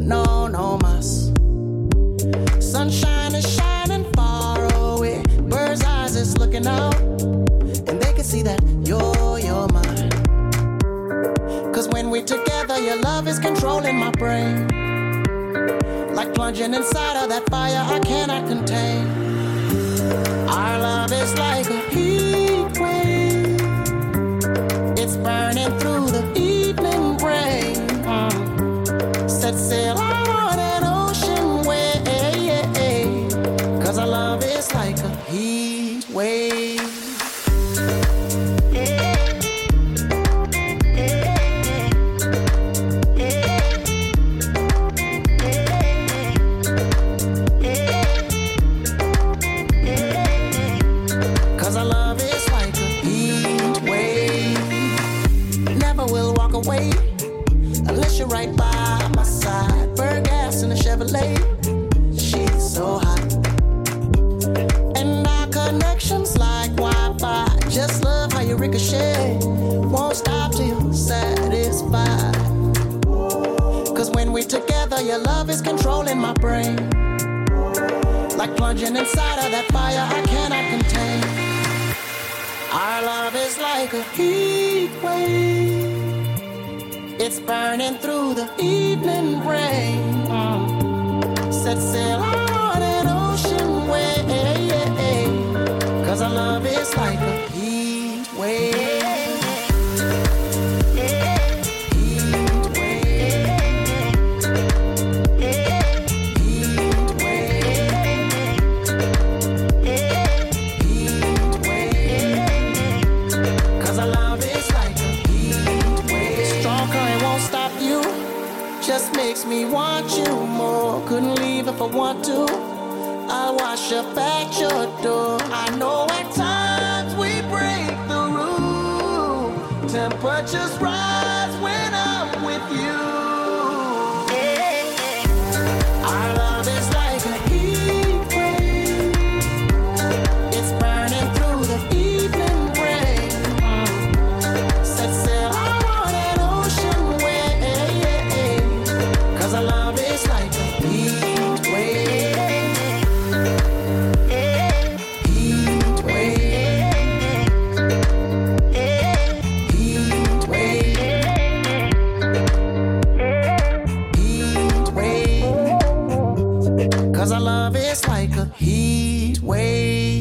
no más. Sunshine is shining far away. Bird's eyes is looking out, and they can see that you're mine. Cause when we're together, your love is controlling my brain. Like plunging inside of that fire I cannot contain. Our love is like a heat wave. It's burning through the evening rain. Set sail on an ocean wave. Cause our love is like a heat wave. Cause our love is like a heat wave. Never will walk away unless you're right by my side. Burn gas in a Chevrolet. She's so hot. And our connection's like Wi-Fi. Just love how you ricochet. Won't stop till you're satisfied. Cause when we're together, your love is controlling my brain. Like plunging inside of that fire I cannot contain. Our love is like a heat wave. It's burning through the evening rain. Set sail on an ocean wave. Cause our love is like a heat wave. Just makes me want you more. Couldn't leave if I want to. I'll wash up at your door. I know at times we break the rule. Temperatures rise when I'm with you. Our love is like a heat wave. It's burning through the evening rain. Set sail on an ocean wave. Cause our love is like a heat wave. Heat wave. Heat wave. Heat wave. Cause our love is like a heat wave.